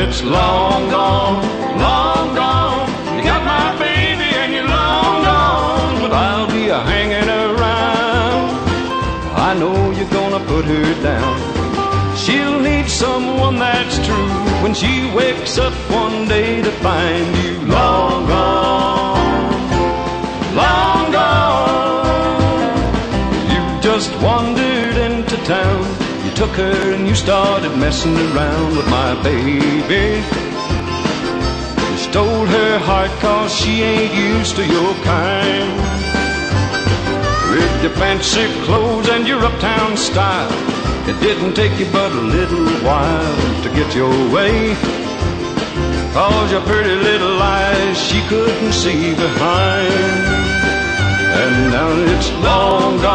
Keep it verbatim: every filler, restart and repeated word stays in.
it's long gone, long gone. You got my baby and you're long gone, but I'll be a hanging around. I know you're gonna put her down. She'll need someone that's true when she wakes up one day to find you long gone, long gone. You just wandered into town. You took her and you started messing around with my baby. You stole her heart cause she ain't used to your kind. With your fancy clothes and your uptown style, it didn't take you but a little while to get your way. Cause your pretty little lies she couldn't see behind. And now it's long gone.